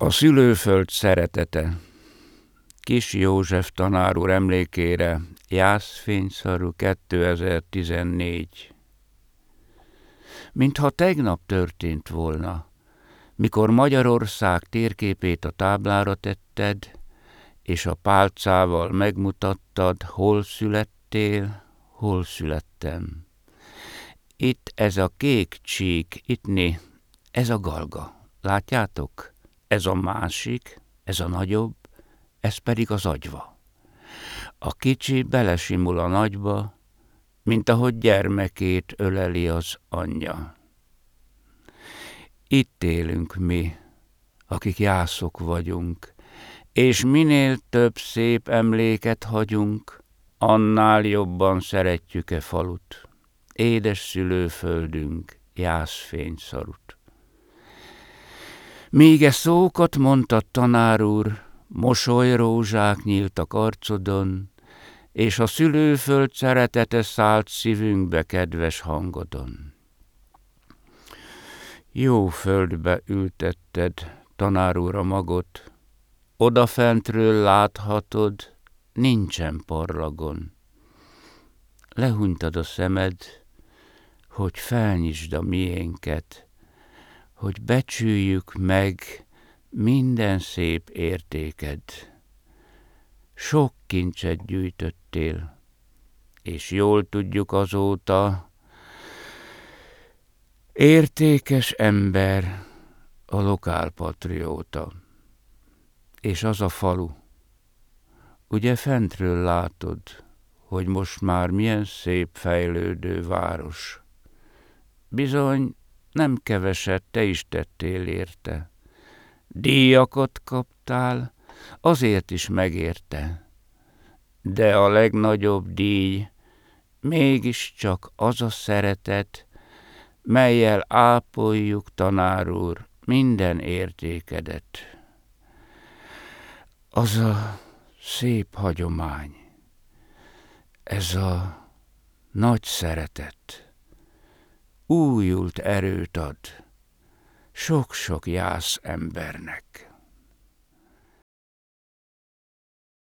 A szülőföld szeretete. Kis József tanár úr emlékére, Jászfényszarú, 2014. Mintha tegnap történt volna, mikor Magyarország térképét a táblára tetted, és a pálcával megmutattad, hol születtél, hol születtem. Itt ez a kék csík, ittni, ez a galga. Látjátok? Ez a másik, ez a nagyobb, ez pedig az agyva. A kicsi belesimul a nagyba, mint ahogy gyermekét öleli az anyja. Itt élünk mi, akik jászok vagyunk, és minél több szép emléket hagyunk, annál jobban szeretjük falut, édes szülőföldünk, Jászfényszarut. Míg szókat mondta tanár úr, mosolyrózsák nyíltak arcodon, és a szülőföld szeretete szállt szívünkbe kedves hangodon. Jó földbe ültetted, tanár úr, a magot, odafentről láthatod, nincsen parlagon. Lehunytad a szemed, hogy felnyisd a miénket, hogy becsüljük meg minden szép értéked. Sok kincset gyűjtöttél, és jól tudjuk azóta, értékes ember, a lokálpatrióta. És az a falu, ugye fentről látod, hogy most már milyen szép fejlődő város. Bizony, nem keveset te is tettél érte. Díjakat kaptál, azért is megérte. De a legnagyobb díj mégiscsak az a szeretet, mellyel ápoljuk, tanár úr, minden értékedet. Az a szép hagyomány, ez a nagy szeretet, újult erőt ad sok-sok jász embernek.